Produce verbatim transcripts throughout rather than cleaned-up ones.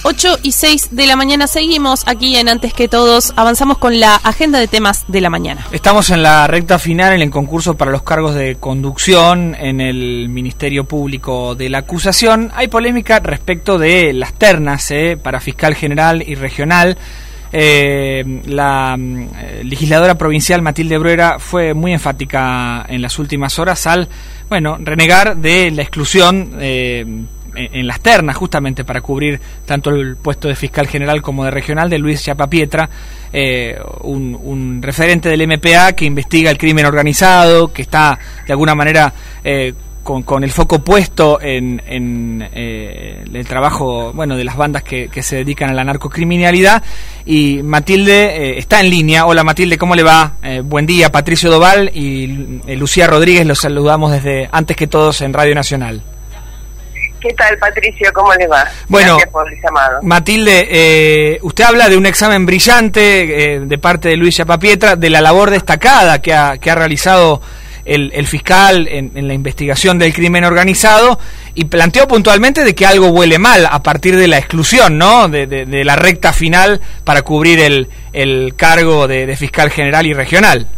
ocho y seis de la mañana seguimos aquí en Antes que Todos. Avanzamos con la agenda de temas de la mañana. Estamos en la recta final en el concurso para los cargos de conducción en el Ministerio Público de la Acusación. Hay polémica respecto de las ternas eh, para fiscal general y regional. Eh, la eh, legisladora provincial Matilde Bruera fue muy enfática en las últimas horas al, bueno, renegar de la exclusión eh, en, en las ternas, justamente para cubrir tanto el puesto de fiscal general como de regional, de Luis Chapapietra, eh, un, un referente del M P A que investiga el crimen organizado, que está de alguna manera eh, Con, con el foco puesto en, en eh, el trabajo, bueno, de las bandas que, que se dedican a la narcocriminalidad. Y Matilde eh, está en línea. Hola Matilde, ¿cómo le va? Eh, buen día, Patricio Doval y eh, Lucía Rodríguez, los saludamos desde Antes que Todos en Radio Nacional. ¿Qué tal, Patricio? ¿Cómo le va? Bueno, gracias por el llamado. Matilde, eh, usted habla de un examen brillante eh, de parte de Luis Chapapietra, de la labor destacada que ha, que ha realizado El, el fiscal en, en la investigación del crimen organizado, y planteó puntualmente de que algo huele mal a partir de la exclusión, ¿no?, de, de, de la recta final para cubrir el, el cargo de, de fiscal general y regional.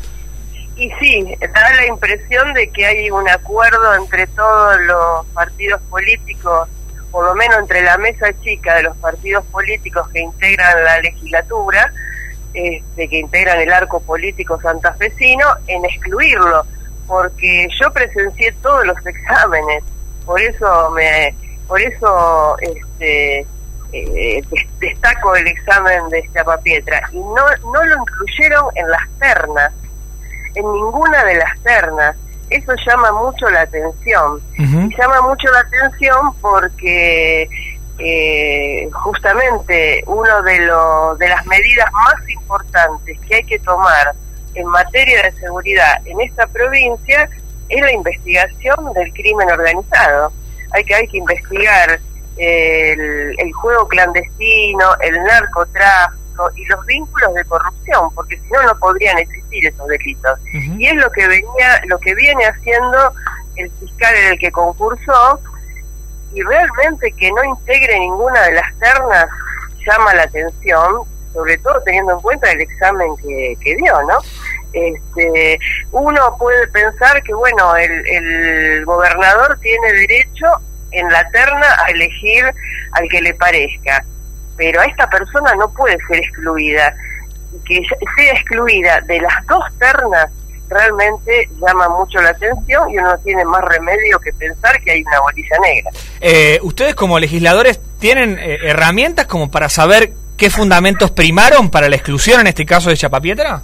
Y sí, da la impresión de que hay un acuerdo entre todos los partidos políticos, por lo menos entre la mesa chica de los partidos políticos que integran la legislatura, Este, que integran el arco político santafesino, en excluirlo, porque yo presencié todos los exámenes, por eso me, por eso este, eh, destaco el examen de Chapapietra, y no, no lo incluyeron en las ternas, en ninguna de las ternas. Eso llama mucho la atención, uh-huh. y llama mucho la atención porque Eh, justamente uno de los de las medidas más importantes que hay que tomar en materia de seguridad en esta provincia es la investigación del crimen organizado. Hay que hay que investigar eh, el, el juego clandestino, el narcotráfico y los vínculos de corrupción, porque si no no podrían existir esos delitos. Uh-huh. Y es lo que venía lo que viene haciendo el fiscal en el que concursó. Y realmente que no integre ninguna de las ternas llama la atención, sobre todo teniendo en cuenta el examen que, que dio, ¿no? Este, uno puede pensar que, bueno, el, el gobernador tiene derecho en la terna a elegir al que le parezca, pero a esta persona no puede ser excluida. Y que sea excluida de las dos ternas realmente llama mucho la atención, y uno no tiene más remedio que pensar que hay una bolilla negra. Eh, ¿Ustedes como legisladores tienen eh, herramientas como para saber qué fundamentos primaron para la exclusión, en este caso de Chapapietra?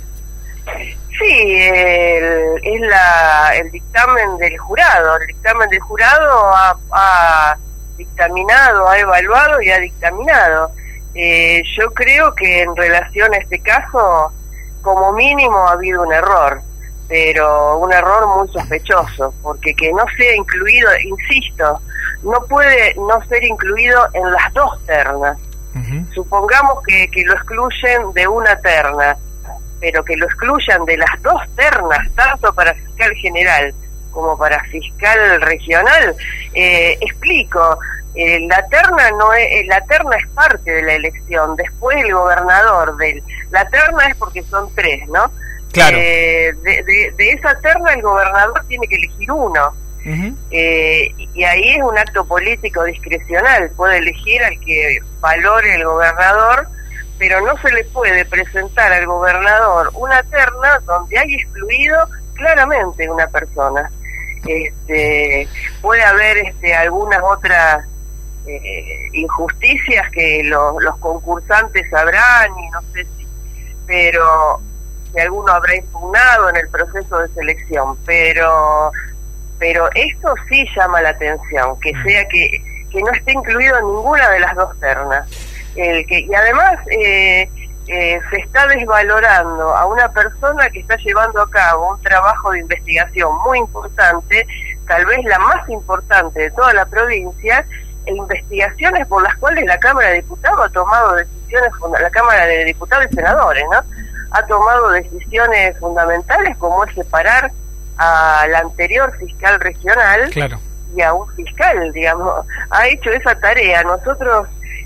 Sí, el, es la, el dictamen del jurado. El dictamen del jurado ha, ha dictaminado, ha evaluado y ha dictaminado. Eh, yo creo que en relación a este caso, como mínimo ha habido un error, pero un error muy sospechoso, porque que no sea incluido, insisto, no puede no ser incluido en las dos ternas. Uh-huh. Supongamos que, que lo excluyen de una terna, pero que lo excluyan de las dos ternas, tanto para fiscal general como para fiscal regional. Eh, explico, eh, la terna no es, la terna es parte de la elección. Después el gobernador del, la terna es porque son tres, ¿no? Claro. Eh, de, de, de esa terna el gobernador tiene que elegir uno. Uh-huh. eh, y ahí es un acto político discrecional, puede elegir al que valore el gobernador, pero no se le puede presentar al gobernador una terna donde hay excluido claramente una persona. Este, puede haber este, algunas otras eh, injusticias que lo, los concursantes sabrán, y no sé si, pero si alguno habrá impugnado en el proceso de selección, pero pero esto sí llama la atención, que sea que, que no esté incluido en ninguna de las dos ternas. El que, y además eh, eh, se está desvalorando a una persona que está llevando a cabo un trabajo de investigación muy importante, tal vez la más importante de toda la provincia, e investigaciones por las cuales la Cámara de Diputados ha tomado decisiones, la Cámara de Diputados y Senadores, ¿no?, ha tomado decisiones fundamentales, como es separar al anterior fiscal regional, claro, y a un fiscal, digamos, ha hecho esa tarea. Nosotros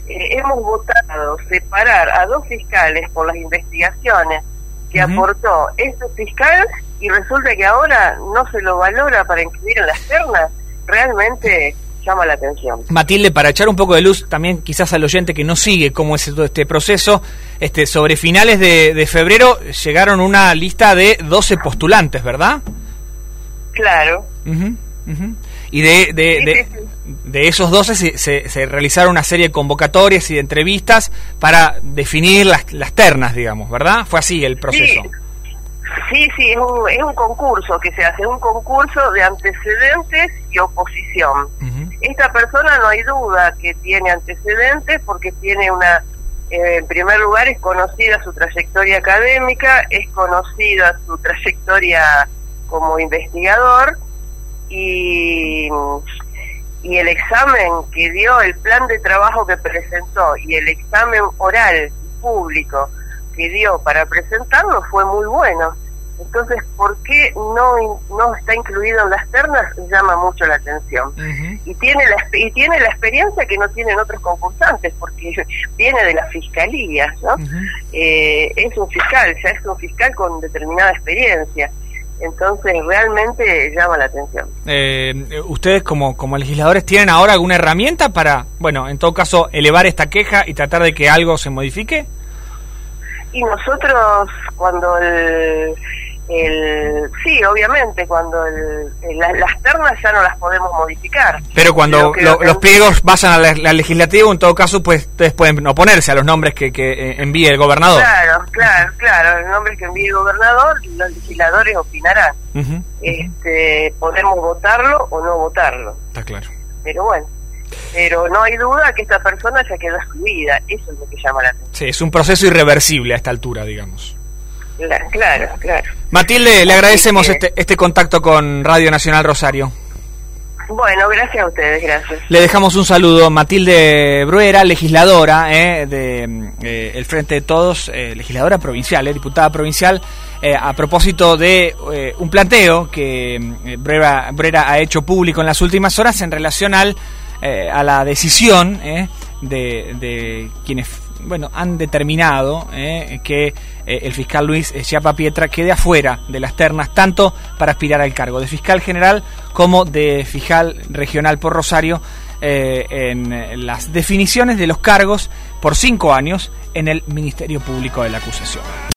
eh, hemos votado separar a dos fiscales por las investigaciones que uh-huh. aportó este fiscal, y resulta que ahora no se lo valora para incluir en las ternas. Realmente llama la atención. Matilde, para echar un poco de luz también quizás al oyente que no sigue cómo es todo este proceso, este sobre finales de, de febrero llegaron una lista de doce postulantes, ¿verdad? Claro. Uh-huh, uh-huh. Y de, de, sí, de, sí, sí. de esos doce se, se, se realizaron una serie de convocatorias y de entrevistas para definir las, las ternas, digamos, ¿verdad? Fue así el proceso. Sí. Sí, sí, es un, es un concurso que se hace, un concurso de antecedentes y oposición. Uh-huh. Esta persona no hay duda que tiene antecedentes porque tiene una, eh, en primer lugar es conocida su trayectoria académica, es conocida su trayectoria como investigador y, y el examen que dio, el plan de trabajo que presentó y el examen oral público que dio para presentarlo fue muy bueno. Entonces, ¿por qué no no está incluido en las ternas? Llama mucho la atención. Uh-huh. Y tiene la y tiene la experiencia que no tienen otros concursantes, porque viene de la fiscalía, ¿no? Uh-huh. Eh, es un fiscal, ya es un fiscal con determinada experiencia. Entonces, realmente llama la atención. Eh, ¿Ustedes como, como legisladores tienen ahora alguna herramienta para, bueno, en todo caso, elevar esta queja y tratar de que algo se modifique? Y nosotros, cuando el... el sí, obviamente, cuando el, el, las, las ternas ya no las podemos modificar. Pero cuando lo lo, los pliegos vayan al legislativo, en todo caso, pues ustedes pueden oponerse a los nombres que, que envíe el gobernador. Claro, claro, claro, los nombres que envíe el gobernador, los legisladores opinarán. Uh-huh. Este, podemos votarlo o no votarlo. Está claro. Pero bueno. Pero no hay duda que esta persona ya quedó excluida, eso es lo que llama la atención. Sí, es un proceso irreversible a esta altura, digamos. Claro, claro, claro. Matilde, le agradecemos que... este, este contacto con Radio Nacional Rosario. Bueno, gracias a ustedes, gracias. Le dejamos un saludo. Matilde Bruera, legisladora eh, de eh, el Frente de Todos, eh, legisladora provincial, eh, diputada provincial, eh, a propósito de eh, un planteo que eh, Bruera, Bruera ha hecho público en las últimas horas en relación al Eh, a la decisión eh, de, de quienes bueno han determinado eh, que eh, el fiscal Luis Chiappa Pietra quede afuera de las ternas, tanto para aspirar al cargo de fiscal general como de fiscal regional por Rosario, eh, en las definiciones de los cargos por cinco años en el Ministerio Público de la Acusación.